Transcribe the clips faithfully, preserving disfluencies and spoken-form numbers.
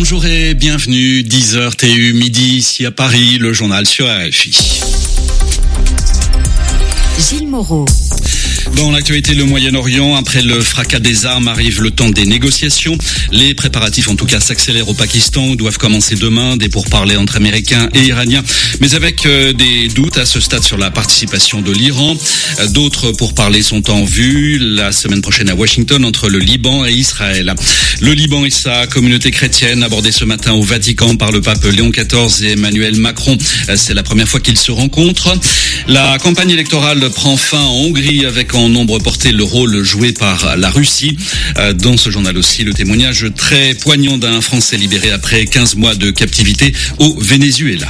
Bonjour et bienvenue, dix heures T U, midi ici à Paris, le journal sur R F I. Gilles Moreau. Dans l'actualité, le Moyen-Orient, après le fracas des armes, arrive le temps des négociations. Les préparatifs, en tout cas, s'accélèrent au Pakistan, où doivent commencer demain des pourparlers entre Américains et Iraniens, mais avec euh, des doutes à ce stade sur la participation de l'Iran. Euh, d'autres pourparlers sont en vue la semaine prochaine à Washington entre le Liban et Israël. Le Liban et sa communauté chrétienne, abordée ce matin au Vatican par le pape Léon quatorze et Emmanuel Macron. Euh, c'est la première fois qu'ils se rencontrent. La campagne électorale prend fin en Hongrie avec en nombre porté le rôle joué par la Russie. Dans ce journal aussi, le témoignage très poignant d'un Français libéré après quinze mois de captivité au Venezuela.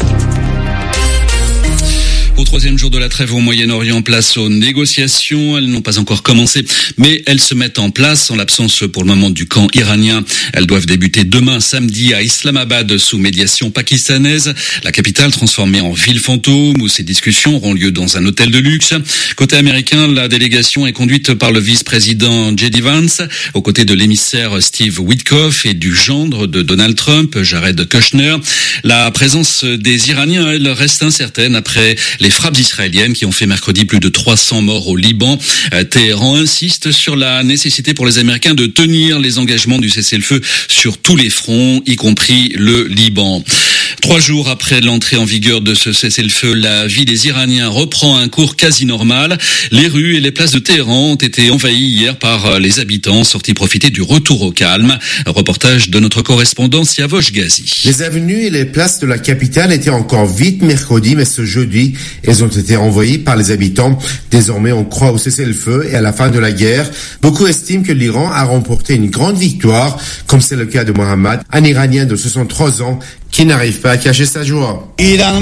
Au troisième jour de la trêve au Moyen-Orient, place aux négociations. Elles n'ont pas encore commencé, mais elles se mettent en place en l'absence pour le moment du camp iranien. Elles doivent débuter demain samedi à Islamabad sous médiation pakistanaise, la capitale transformée en ville fantôme où ces discussions auront lieu dans un hôtel de luxe. Côté américain, la délégation est conduite par le vice-président J D Vance, aux côtés de l'émissaire Steve Witkoff et du gendre de Donald Trump, Jared Kushner. La présence des Iraniens, elle, reste incertaine après les frappes israéliennes qui ont fait mercredi plus de trois cents morts au Liban. Téhéran insiste sur la nécessité pour les Américains de tenir les engagements du cessez-le-feu sur tous les fronts, y compris le Liban. Trois jours après l'entrée en vigueur de ce cessez-le-feu, la vie des Iraniens reprend un cours quasi normal. Les rues et les places de Téhéran ont été envahies hier par les habitants sortis profiter du retour au calme. Un reportage de notre correspondant Siavosh Ghazi. Les avenues et les places de la capitale étaient encore vides mercredi, mais ce jeudi, elles ont été envoyées par les habitants. Désormais, on croit au cessez-le-feu et à la fin de la guerre. Beaucoup estiment que l'Iran a remporté une grande victoire, comme c'est le cas de Mohammad, un Iranien de soixante-trois ans, qui n'arrive pas à cacher sa joie.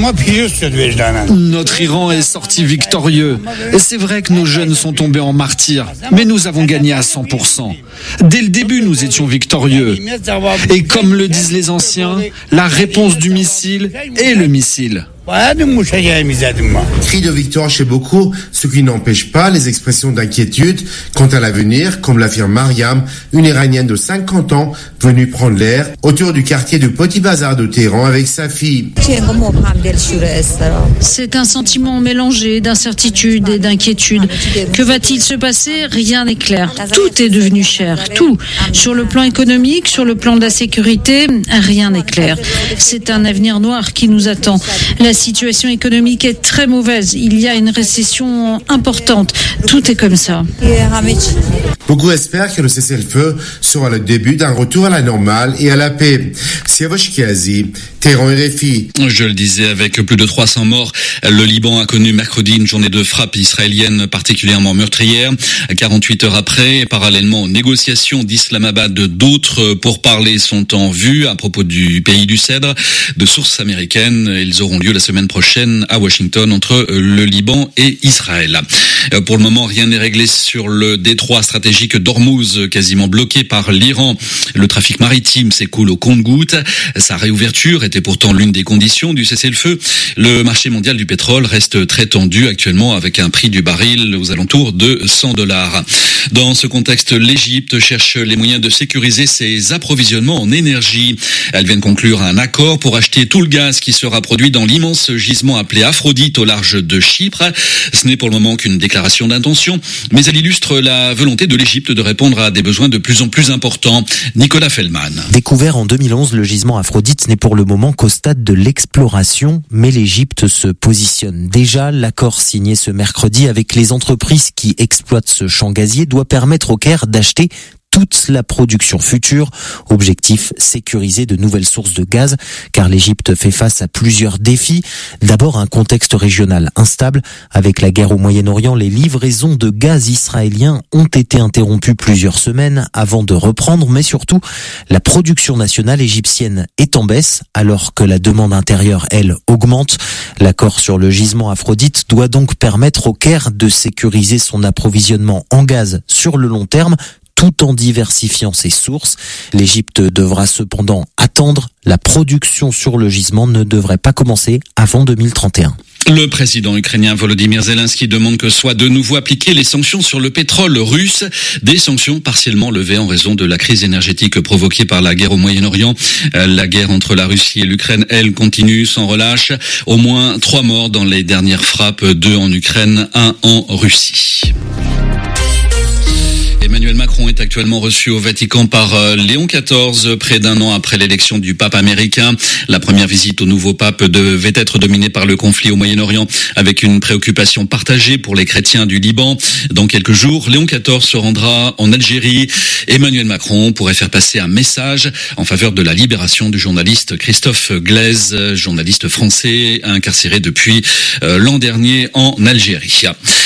Notre Iran est sorti victorieux. Et c'est vrai que nos jeunes sont tombés en martyrs, mais nous avons gagné à cent pour cent. Dès le début, nous étions victorieux. Et comme le disent les anciens, la réponse du missile est le missile. Cri de victoire chez beaucoup, ce qui n'empêche pas les expressions d'inquiétude quant à l'avenir, comme l'affirme Mariam, une Iranienne de cinquante ans, venue prendre l'air autour du quartier du Petit Bazar de Téhéran avec sa fille. C'est un sentiment mélangé d'incertitude et d'inquiétude. Que va-t-il se passer ? Rien n'est clair. Tout est devenu cher, tout. Sur le plan économique, sur le plan de la sécurité, rien n'est clair. C'est un avenir noir qui nous attend. La La situation économique est très mauvaise. Il y a une récession importante. Tout est comme ça. Beaucoup espèrent que le cessez-le-feu sera le début d'un retour à la normale et à la paix. Siavosh Ghazi, Téhéran R F I. Je le disais, avec plus de trois cents morts, le Liban a connu mercredi une journée de frappe israélienne particulièrement meurtrière. quarante-huit heures après, parallèlement aux négociations d'Islamabad, d'autres pourparlers sont en vue à propos du pays du Cèdre. De sources américaines, ils auront lieu la semaine prochaine à Washington entre le Liban et Israël. Pour le moment, rien n'est réglé sur le détroit stratégique d'Ormuz, quasiment bloqué par l'Iran. Le trafic maritime s'écoule au compte-gouttes. Sa réouverture était pourtant l'une des conditions du cessez-le-feu. Le marché mondial du pétrole reste très tendu actuellement avec un prix du baril aux alentours de cent dollars. Dans ce contexte, l'Égypte cherche les moyens de sécuriser ses approvisionnements en énergie. Elle vient de conclure un accord pour acheter tout le gaz qui sera produit dans l'immense gisement appelé Aphrodite au large de Chypre. Ce n'est pour le moment qu'une déclaration d'intention, mais elle illustre la volonté de l'Égypte de répondre à des besoins de plus en plus importants. Nicolas Fellman. Découvert en deux mille onze, le gisement Aphrodite n'est pour le moment qu'au stade de l'exploration, mais l'Égypte se positionne. Déjà, l'accord signé ce mercredi avec les entreprises qui exploitent ce champ gazier doit permettre au Caire d'acheter toute la production future. Objectif, sécuriser de nouvelles sources de gaz, car l'Égypte fait face à plusieurs défis. D'abord, un contexte régional instable. Avec la guerre au Moyen-Orient, les livraisons de gaz israéliens ont été interrompues plusieurs semaines avant de reprendre, mais surtout, la production nationale égyptienne est en baisse, alors que la demande intérieure, elle, augmente. L'accord sur le gisement Aphrodite doit donc permettre au Caire de sécuriser son approvisionnement en gaz sur le long terme, tout en diversifiant ses sources. L'Égypte devra cependant attendre. La production sur le gisement ne devrait pas commencer avant deux mille trente et un. Le président ukrainien Volodymyr Zelensky demande que soient de nouveau appliquées les sanctions sur le pétrole russe, des sanctions partiellement levées en raison de la crise énergétique provoquée par la guerre au Moyen-Orient. La guerre entre la Russie et l'Ukraine, elle, continue sans relâche. Au moins trois morts dans les dernières frappes, deux en Ukraine, un en Russie. Emmanuel Macron est actuellement reçu au Vatican par Léon quatorze, près d'un an après l'élection du pape américain. La première visite au nouveau pape devait être dominée par le conflit au Moyen-Orient, avec une préoccupation partagée pour les chrétiens du Liban. Dans quelques jours, Léon quatorze se rendra en Algérie. Emmanuel Macron pourrait faire passer un message en faveur de la libération du journaliste Christophe Glaise, journaliste français incarcéré depuis l'an dernier en Algérie.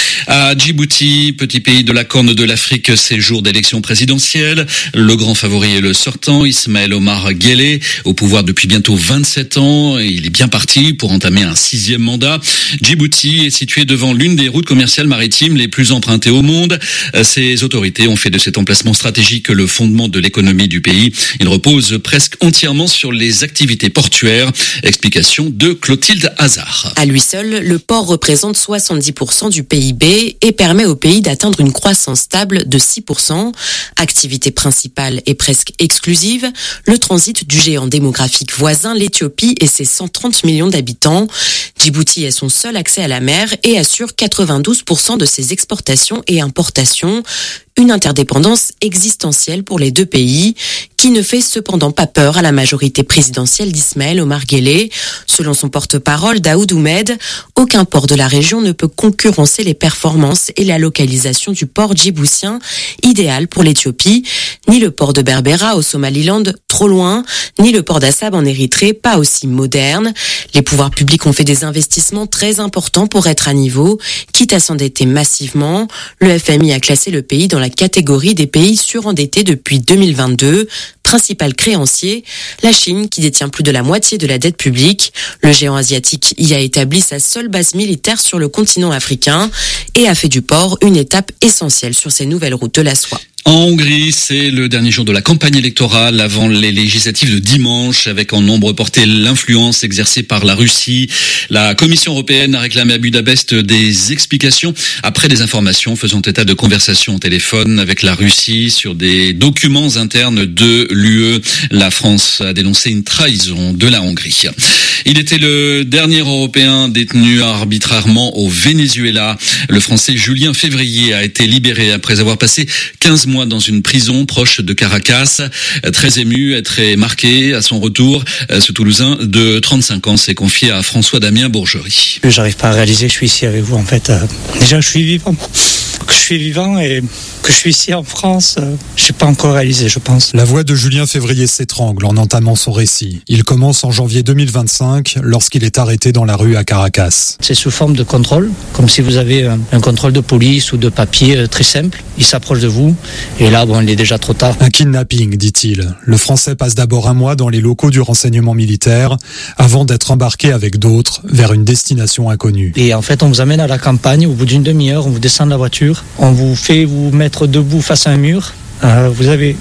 À Djibouti, petit pays de la Corne de l'Afrique, c'est jour d'élection présidentielle. Le grand favori est le sortant, Ismaël Omar Guelleh, au pouvoir depuis bientôt vingt-sept ans. Il est bien parti pour entamer un sixième mandat. Djibouti est situé devant l'une des routes commerciales maritimes les plus empruntées au monde. Ses autorités ont fait de cet emplacement stratégique le fondement de l'économie du pays. Il repose presque entièrement sur les activités portuaires. Explication de Clotilde Hazard. À lui seul, le port représente soixante-dix pour cent du P I B et permet au pays d'atteindre une croissance stable de six pour cent. Activité principale et presque exclusive, le transit du géant démographique voisin, l'Éthiopie et ses cent trente millions d'habitants. Djibouti est son seul accès à la mer et assure quatre-vingt-douze pour cent de ses exportations et importations. Une interdépendance existentielle pour les deux pays, qui ne fait cependant pas peur à la majorité présidentielle d'Ismaël Omar Guelleh. Selon son porte-parole, Daoud Oumed, aucun port de la région ne peut concurrencer les performances et la localisation du port djiboutien, idéal pour l'Éthiopie, ni le port de Berbera au Somaliland, trop loin, ni le port d'Assab en Érythrée, pas aussi moderne. Les pouvoirs publics ont fait des investissements très importants pour être à niveau, quitte à s'endetter massivement. Le F M I a classé le pays dans la catégorie des pays surendettés depuis deux mille vingt-deux. Principal créancier, la Chine qui détient plus de la moitié de la dette publique. Le géant asiatique y a établi sa seule base militaire sur le continent africain et a fait du port une étape essentielle sur ses nouvelles routes de la soie. En Hongrie, c'est le dernier jour de la campagne électorale avant les législatives de dimanche, avec en nombre porté l'influence exercée par la Russie. La Commission européenne a réclamé à Budapest des explications après des informations faisant état de conversations au téléphone avec la Russie sur des documents internes de l'U E. La France a dénoncé une trahison de la Hongrie. Il était le dernier Européen détenu arbitrairement au Venezuela. Le Français Julien Février a été libéré après avoir passé quinze mois dans une prison proche de Caracas. Très ému et très marqué à son retour, ce Toulousain de trente-cinq ans s'est confié à François-Damien Bourgerie. J'arrive pas à réaliser que je suis ici avec vous en fait. Déjà je suis vivant, que je suis vivant et que je suis ici en France, je n'ai pas encore réalisé, je pense. La voix de Julien Février s'étrangle en entamant son récit. Il commence en janvier deux mille vingt-cinq, lorsqu'il est arrêté dans la rue à Caracas. C'est sous forme de contrôle, comme si vous avez un contrôle de police ou de papier très simple. Il s'approche de vous, et là, bon, il est déjà trop tard. Un kidnapping, dit-il. Le Français passe d'abord un mois dans les locaux du renseignement militaire, avant d'être embarqué avec d'autres vers une destination inconnue. Et en fait, on vous amène à la campagne, au bout d'une demi-heure, on vous descend de la voiture, on vous fait vous mettre debout face à un mur, euh, vous avez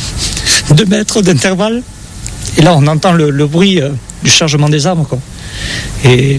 deux mètres d'intervalle et là on entend le, le bruit euh, du chargement des armes quoi. Et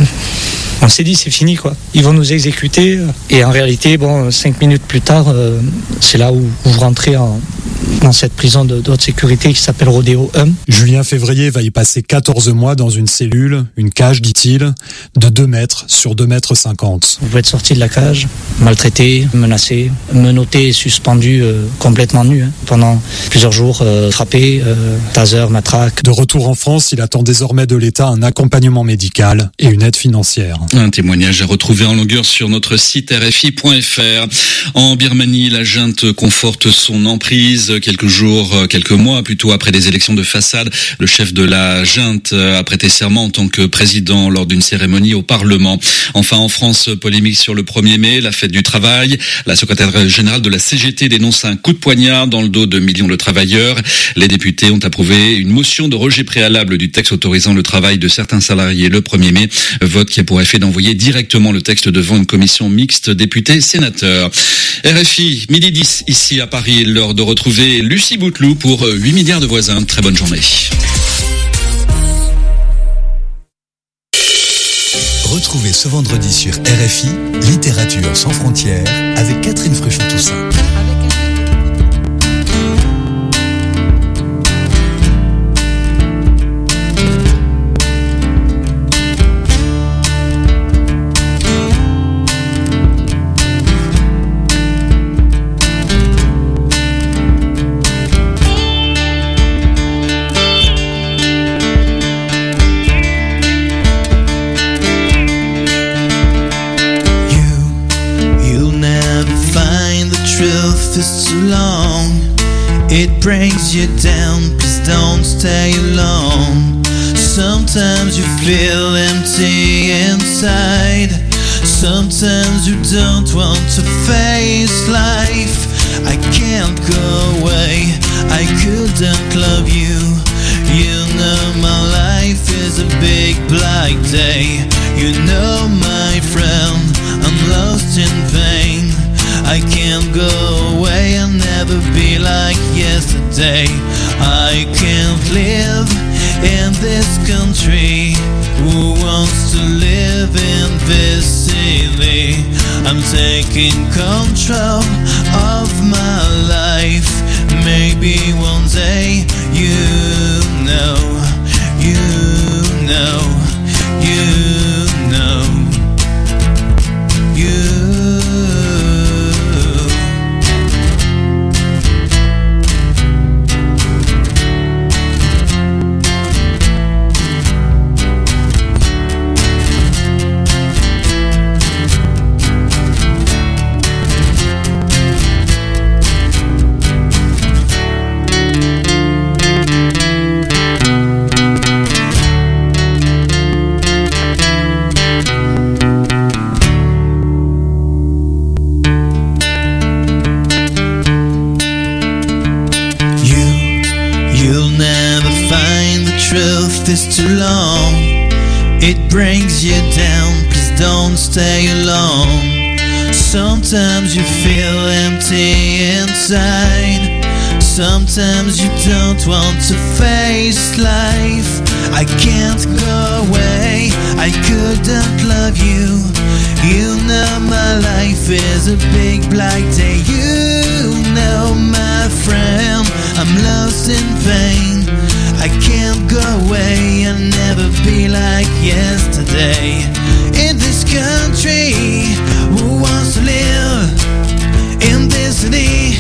on s'est dit c'est fini quoi, ils vont nous exécuter et en réalité bon cinq minutes plus tard euh, c'est là où vous rentrez en, dans cette prison de, de haute sécurité qui s'appelle Rodéo un. Julien Février va y passer quatorze mois dans une cellule, une cage dit-il, de deux mètres sur deux mètres cinquante. Vous pouvez être sorti de la cage, maltraité, menacé, menotté et suspendu euh, complètement nu hein, pendant plusieurs jours, euh, frappé, euh, taser, matraque. De retour en France, il attend désormais de l'État un accompagnement médical et une aide financière. Un témoignage à retrouver en longueur sur notre site R F I point F R. En Birmanie, la junte conforte son emprise. Quelques jours, quelques mois plutôt après des élections de façade, le chef de la junte a prêté serment en tant que président lors d'une cérémonie au Parlement. Enfin, en France, polémique sur le premier mai, la fête du travail. La secrétaire générale de la C G T dénonce un coup de poignard dans le dos de millions de travailleurs. Les députés ont approuvé une motion de rejet préalable du texte autorisant le travail de certains salariés le premier mai. Vote qui a pour effet d'envoyer directement le texte devant une commission mixte députés-sénateurs. R F I, midi dix, ici à Paris, l'heure de retrouver Lucie Bouteloup pour huit milliards de voisins. Très bonne journée. Retrouvez ce vendredi sur R F I, Littérature sans frontières, avec Catherine Fruchon-Toussaint. It brings you down, please don't stay alone. Sometimes you feel empty inside. Sometimes you don't want to face life. I can't go away, I couldn't love you. You know my life is a big black day. You know my friend, I'm lost in pain. I can't go away and never be like yesterday. I can't live in this country. Who wants to live in this city? I'm taking control of my life. Maybe one day you know, you know, you know, you is too long. It brings you down, please don't stay alone. Sometimes you feel empty inside. Sometimes you don't want to face life. I can't go away, I couldn't love you. You know my life is a big black day. You know my friend, I'm lost in pain. I can't go away and never be like yesterday. In this country, who wants to live in this city?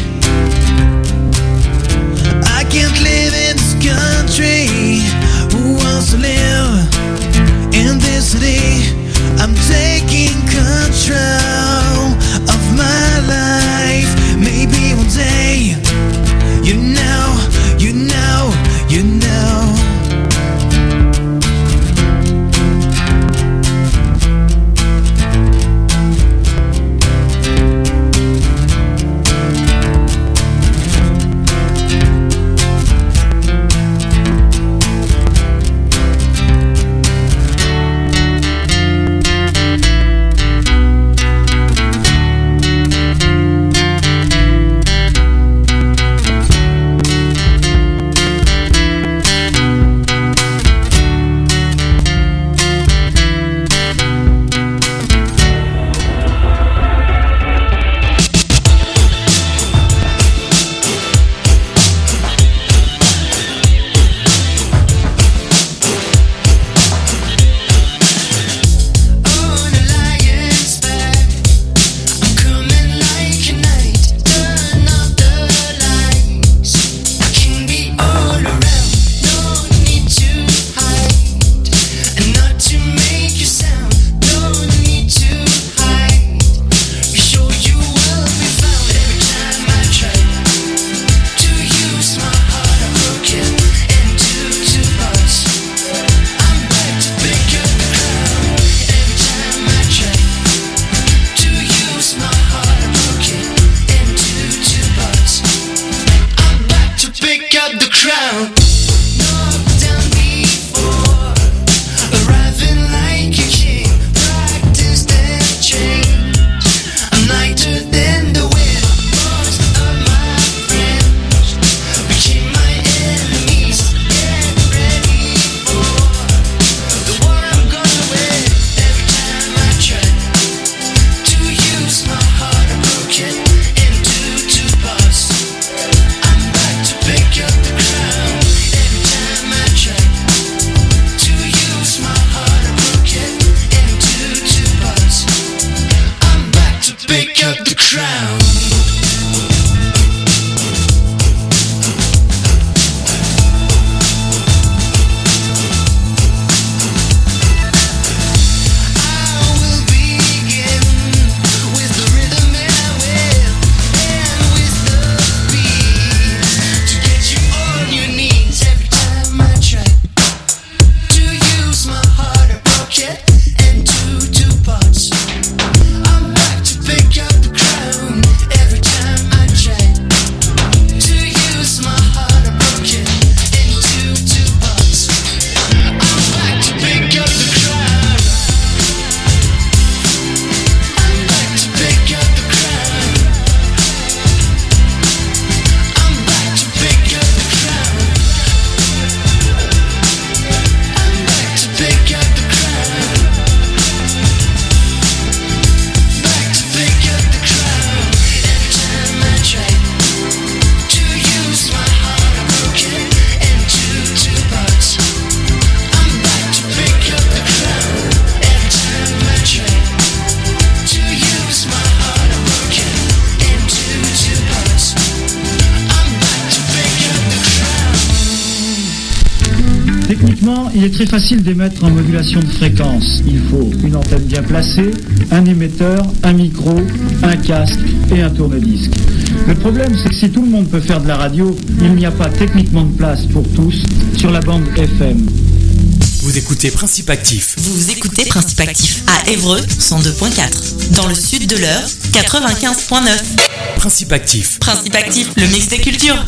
I can't live in this country. Who wants to live in this city? I'm taking control of my life. Maybe one day, you know, you know, you know. crown. Techniquement, il est très facile d'émettre en modulation de fréquence. Il faut une antenne bien placée, un émetteur, un micro, un casque et un tourne-disque. Le problème, c'est que si tout le monde peut faire de la radio, il n'y a pas techniquement de place pour tous sur la bande F M. Vous écoutez Principe Actif. Vous écoutez Principe Actif à Évreux cent deux point quatre. Dans le sud de l'Eure, quatre-vingt-quinze point neuf. Principe Actif. Principe Actif, le mix des cultures.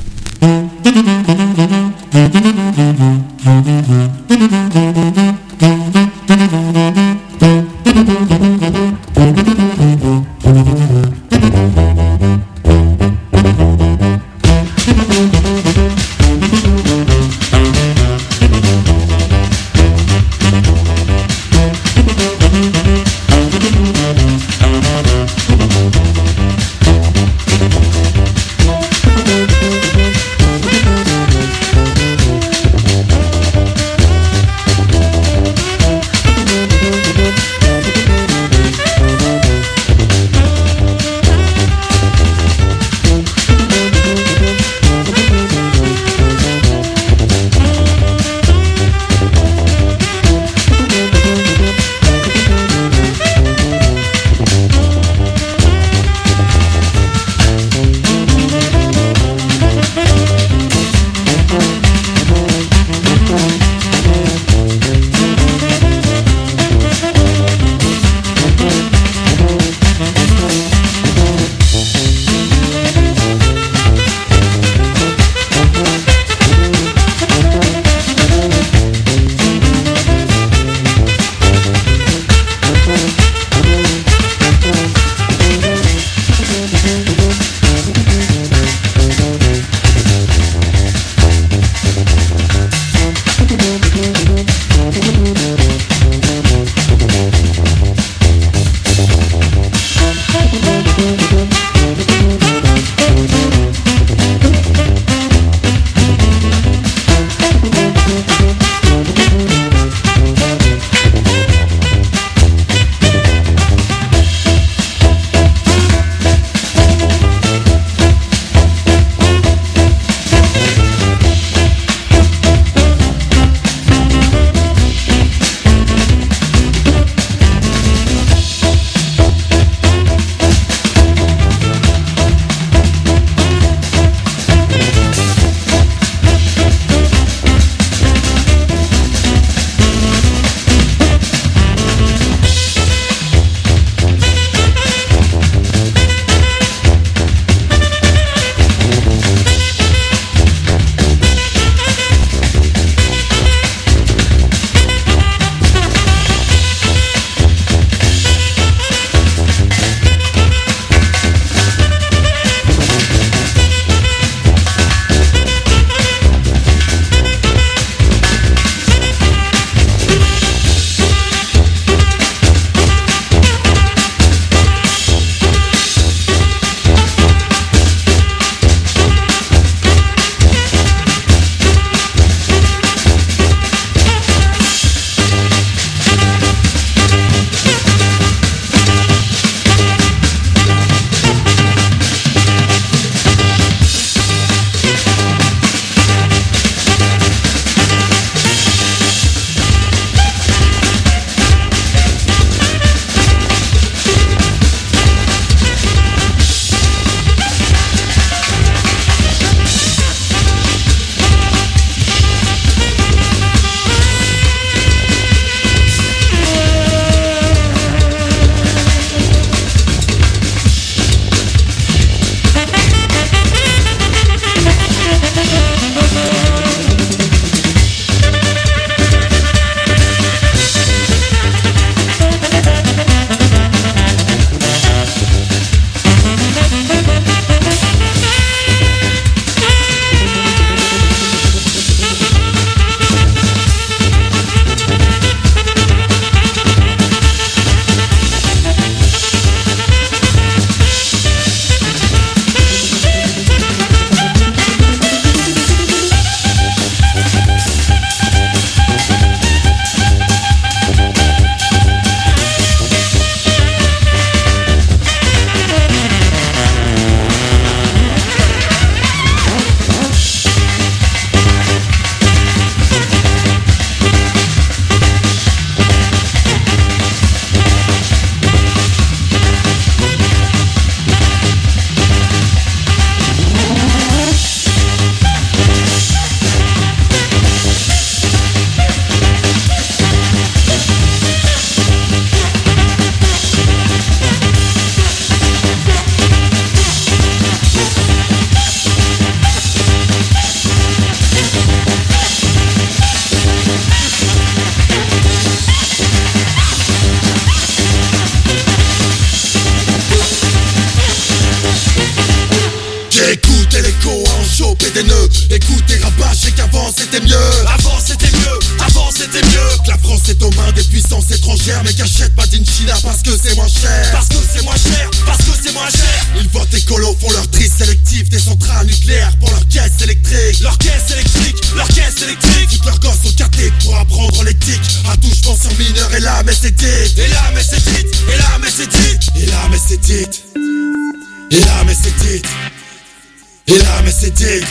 c'est aux mains des puissances étrangères. Mais qu'achète Made in China parce que c'est moins cher. Parce que c'est moins cher, parce que c'est moins cher. Ils votent écolo, font leur tri sélectif des centrales nucléaires pour leur caisse électrique. Leur caisse électrique, leur caisse électrique. Toutes leurs gosses sont catés pour apprendre l'éthique. Un touchement sur mineur et là mais c'est dit. Et là mais c'est dit, et là mais c'est dit. Et là mais c'est dit. Et là mais c'est dit. Et là mais c'est dit.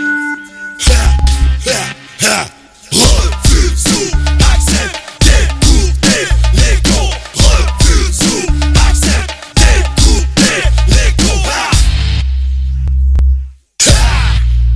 Ha, ha, ha. Refuse ou accepte d'écouter les cons. Refuse ou accepte d'écouter les cons. Ha. Ha.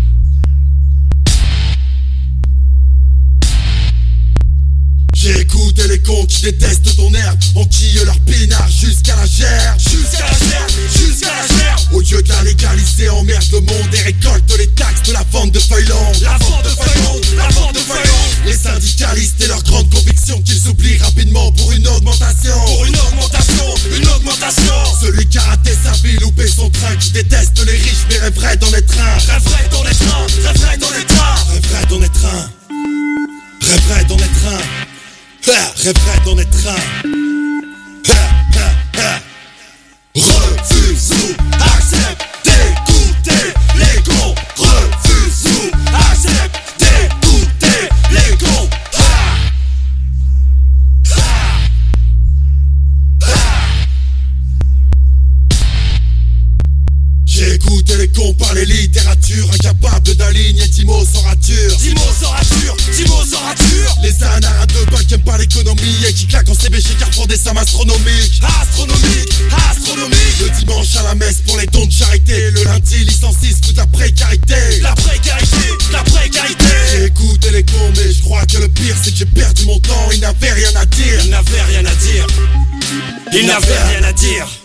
J'ai écouté les cons qui détestent ton herbe, enquillent leur pinard jusqu'à la gerbe. Jusqu'à la gerbe, jusqu'à la gerbe. Au lieu de la légaliser, emmerde le monde et récolte les taxes de la vente de feuilles longues. La vente de feuilles longues, la vente de feuilles longues. Les syndicalistes et leurs grandes convictions qu'ils oublient rapidement pour une augmentation. Pour une augmentation, une augmentation. Celui qui a raté sa vie, loupé son train, qui déteste les riches mais rêverait d'en être un. Rêverait d'en être un, rêverait d'en être un. Rêverait d'en être un. Rêverait d'en être un. Rêverait d'en être un. Ha, ha, ha. Refuse ou accepte d'écouter les cons. Refuse ou accepte d'écouter les cons. Ha. Ha. Ha. J'ai écouté les cons parler littérature, incapables d'aligner dix mots sans rature. Dix mots sans rature, dix mots sans rature. Les anards de bain qui aiment pas l'économie et qui claquent en C B G car font des sommes astronomiques. Astronomiques, astronomiques. Le dimanche à la messe pour les dons de charité. Le lundi licencié se fout de la précarité. La précarité, la précarité. J'ai écouté les cons mais je crois que le pire c'est que j'ai perdu mon temps. Ils n'avaient rien à dire. Ils n'avaient rien à dire. Ils n'avaient rien à dire.